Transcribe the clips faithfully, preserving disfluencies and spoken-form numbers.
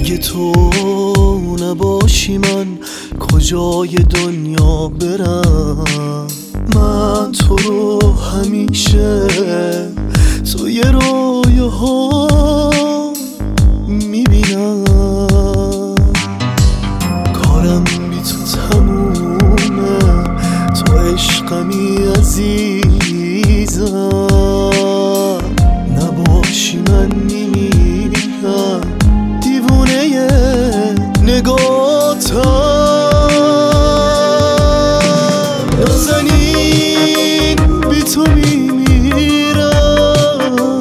اگه تو نباشی من کجای دنیا برم؟ من تو رو همیشه توی رویاها میبینم. کارم بی تو تمومه، تو عشقمی عزیزم. نباشی من میمیرم، دیوونه نگاتم. نازنین بی تو میمیرم،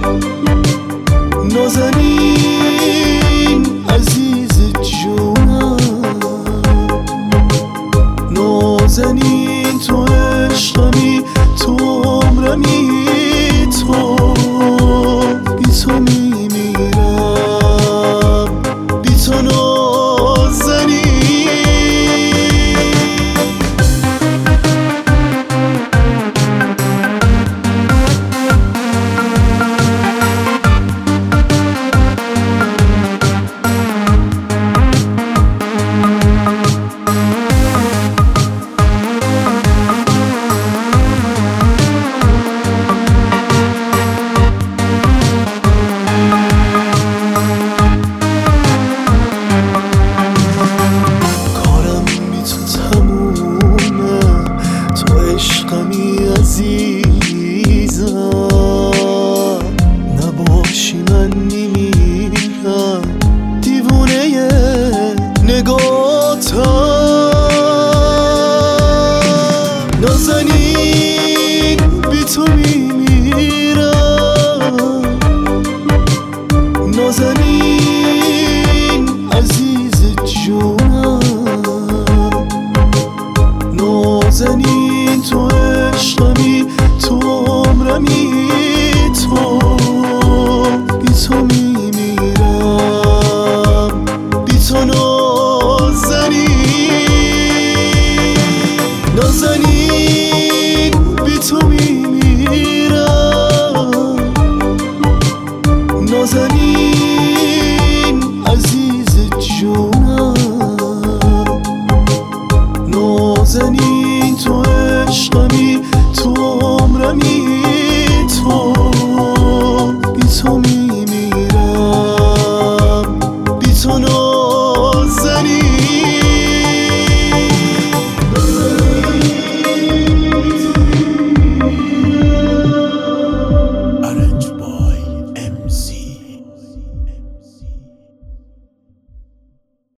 نازنین عزیز جونم. نازنین تو عشقمی، تو عمرمی، تو بی تو میمیرم، بی تو نازنین. عشقمی عزیز